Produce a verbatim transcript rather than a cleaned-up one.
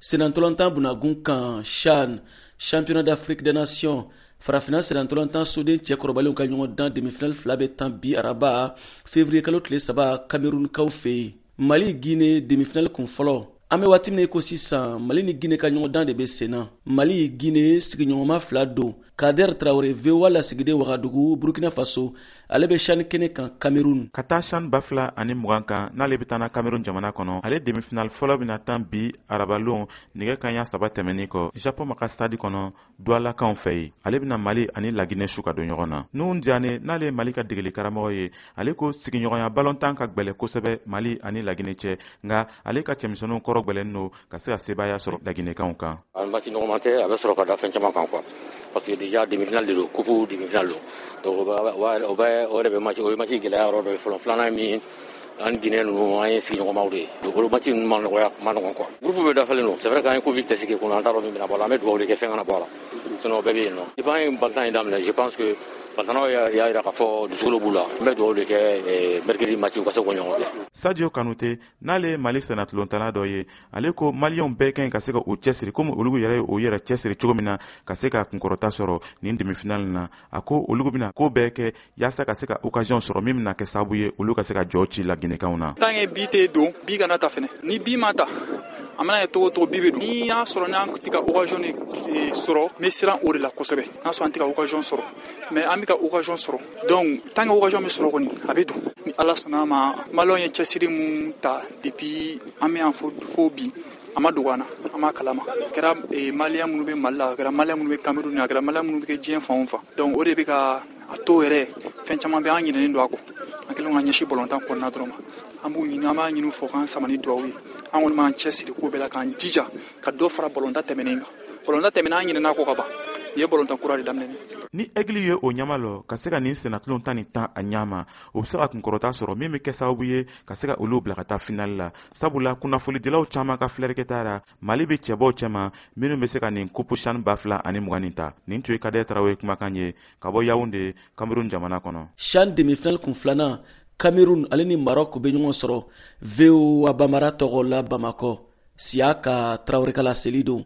senantolantan bunagun kan CHAN championnat d'Afrique des nations farafina senantolantan soden cɛkɔrɔbalenw ka ɲɔgɔn dan demi-finale fila bɛ tan bi araba février kalo tile saba Cameroun kaw fɛ Mali Guinée demi-finale kun fɔlɔ. An bɛ waati min ko sisan Mali ni Guinée ka ɲɔgɔn dan de bɛ senna. Mali Guinée sigiɲɔgɔnma fila don. Kader Traoré V O A lasigiden Wagadugu Burkina Faso ale bɛ CHAN kɛnɛ kan Cameroun. Ka taa CHAN ba fila ani mugan kan n'ale bɛ taa na Cameroun jamana kɔnɔ ale demi-finale fɔlɔ bɛna tan bi arabalon nɛgɛ kanɲɛ saba tɛmɛnin kɔ Japon ma ka stade kɔnɔ Doualakanw fɛ yen. Ale bɛna Mali ani La Guinée su ka don ɲɔgɔn na. Nuhun Diané n'ale ye Mali ka degeli karamɔgɔ ye ale ko sigiɲɔgɔnya ballon-tan ka gbɛlɛ kosɛbɛ Mali ani La Guinée cɛ nka ale ka cɛmisɛnninw kɔrɔ gbɛlɛnnen don ka se ka sebaaya sɔrɔ La Guinékanw kan. Match nɔgɔman tɛ a bɛ sɔrɔ ka da fɛn caman kan quoi parce que déjà demi-finale de do coupe demi-finale donc o bɛ o de bɛ match o ye match gɛlɛya yɔrɔ dɔ ye fɔlɔ filanan min an Guinée ninnu an ye sigiɲɔgɔnmaw de ye donc o match ninnu ma nɔgɔya ma nɔgɔn quoi groupe bɛ dafalen don c'est vrai qu'an ye Covid test kɛ kunna an t'a dɔn min bɛna bɔ a la an bɛ dugawu de kɛ fɛn kana bɔ a la sinon o bɛɛ bɛ yen nɔ depuis an ye baltan in daminɛ je pense que baltanaw y'a jira k'a fɔ dusukolo b'u la an bɛ dugawu de kɛ mercredi match u ka se k'o ɲɔgɔn kɛ. Sadio Kanouté n'ale ye Mali senatulontanna dɔ ye ale ko maliyɛnw bɛɛ ka ɲi ka se ka u cɛsiri komi olu yɛrɛ o yɛrɛ cɛsiri cogo min na ka se ka kunkɔrɔta sɔrɔ nin demi-finale na a ko olu bɛna ko bɛɛ kɛ yaasa ka se ka occasion sɔrɔ min bɛna kɛ sababu ye olu ka se ka jɔ ci La Guinékanw na. Tant que bi tɛ don bi kana ta fɛnɛ ni bi ma ta a mana ye togo togo bi bɛ don ni y'a sɔrɔ n'an tɛ ka occasion sɔrɔ n bɛ siran o de la kosɛbɛ n'a sɔrɔ an tɛ ka occasion sɔrɔ mais an bɛ ka occasion sɔrɔ donc tant que occasion bɛ sɔrɔ kɔni a bɛ don ni Ala sɔnna a ma maliyɛnw ye cɛsiri mun ta depuis an bɛ yan fo bi a ma dogo an na an ma kalama a kɛra maliyɛn minnu bɛ Mali la a kɛra maliyɛn minnu bɛ Cameroun a kɛra maliyɛn minnu bɛ kɛ diɲɛ fan o fan donc o de bɛ ka a to yɛrɛ fɛn caman bɛ an ɲinɛnen don a kɔ an kɛlen ka ɲɛsin ballon-tan kɔnɔna dɔrɔn ma an b'u ɲini an b'a ɲini u fɔ k'an sama ni dugawu ye an kɔni b'an cɛsiri ko bɛɛ la k'an jija ka dɔ fara ballon-tan tɛmɛnen kan ballon-tan tɛmɛnen an ɲinɛna kɔ ka ban nin ye ballon-tan kura de daminɛ. Ni Aigle ye o ɲama lɔ ka se ka nin senatulon tan ni tan a ɲama o bɛ se ka kunkɔrɔta sɔrɔ min bɛ kɛ sababu ye ka se ka olu bila ka taa finale la sabula kunnafonidilaw caman ka filɛrikɛta la Mali bɛ cɛbɔw cɛma minnu bɛ se ka nin coupe CHAN ba fila ani mugan nin ta nin tun ye Kader Traoré kumakan ye ka bɔ Yaoundé Cameroun jamana kɔnɔ. CHAN demi-finale kun filanan Cameroun ale ni Maroc bɛ ɲɔgɔn sɔrɔ V O A Bamara tɔgɔ la Bamakɔ Siaka Traoré ka laseli don.